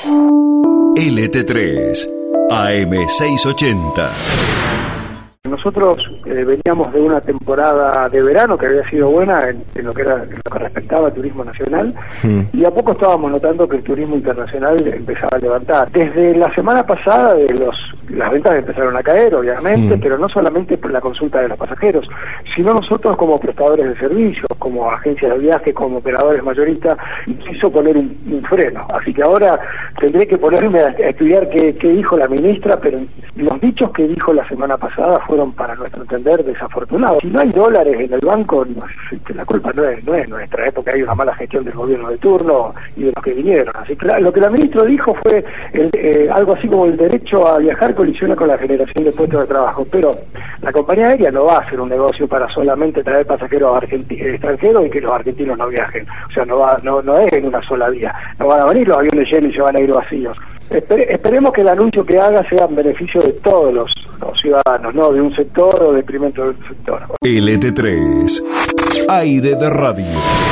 LT3 AM680. Nosotros veníamos de una temporada de verano que había sido buena en lo que respectaba al turismo nacional, y a poco estábamos notando que el turismo internacional empezaba a levantar. Desde la semana pasada las ventas empezaron a caer, obviamente, pero no solamente por la consulta de los pasajeros, sino nosotros como prestadores de servicios, como agencias de viaje, como operadores mayoristas, quiso poner un freno. Así que ahora tendré que ponerme a estudiar qué dijo la ministra, pero los dichos que dijo la semana pasada fueron, para nuestro entender, desafortunados. Si no hay dólares en el banco, la culpa no es nuestra, porque hay una mala gestión del gobierno de turno y de los que vinieron. Así que lo que la ministra dijo fue algo así como: el derecho a viajar colisiona con la generación de puestos de trabajo, pero la compañía aérea no va a hacer un negocio para solamente traer pasajeros extranjeros y que los argentinos no viajen. O sea, no es en una sola vía. No van a venir los aviones llenos y se van a ir vacíos. Esperemos que el anuncio que haga sea en beneficio de todos los ciudadanos, no de un sector o detrimento de otro sector. LT3, aire de radio.